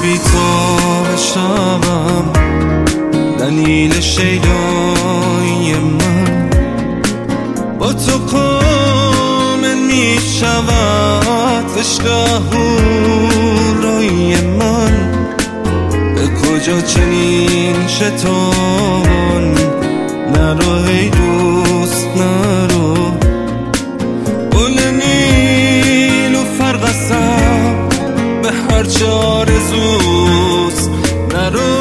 بی تو بشنوم دلیل شیدای من، با تو کامل می شود عشق هورای من. به کجا چنین شیطان نرو ای دوست نرو، گل نیلوفر قسم به هرچه آرزوست نرو.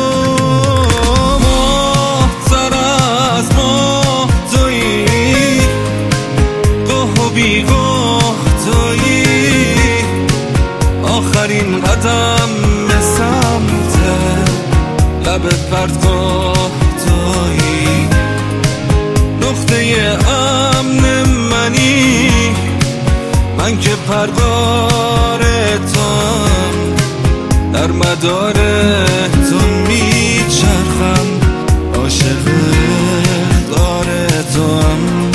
ماه‌تر از ماه تویی، گاه و بیگاه تویی، آخرین قدم به سمت لب پرتگاه تویی، نقطه امن منی، من که پرگار توام، در مدار تو میچرخم، عاشق دار توام.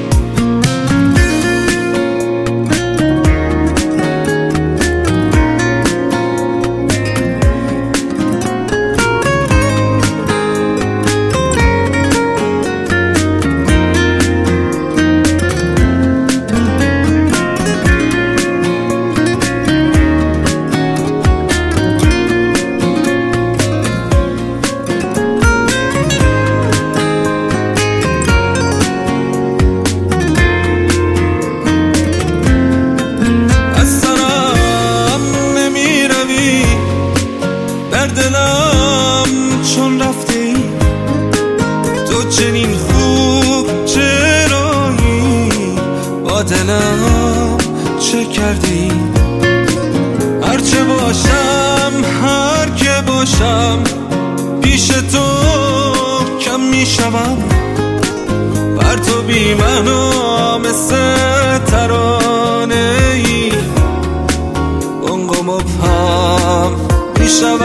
دلم چون رفتی تو چنین خوب چرایی، با دلم چه کردی؟ هرچه باشم هر که باشم پیش تو کم میشم، بر تو بی معنا مثل ترانه ای غنق و مبهم میشم.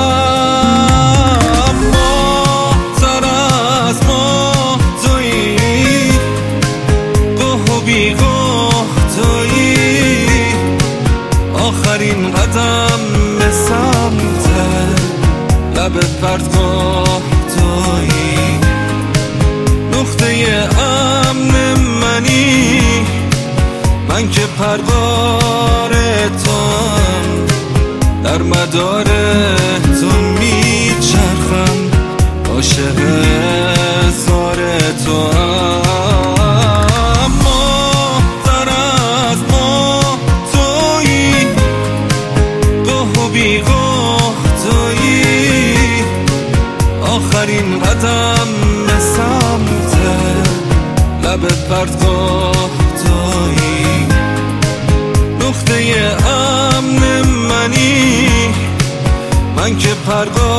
ماه‌تر از ماه تویی، گاه و بیگاه تویی، آخرین قدم به سمت لب پرتگاه تویی، نقطه امن منی، من که پرگار توام، در مدار تو میچرخم، عاشق زار توام. ماه‌تر از ماه تویی، گاه و بیگاه تویی، آخرین قدم به سمت لب پرتگاه تویی، نقطه امن منی، من که پرگار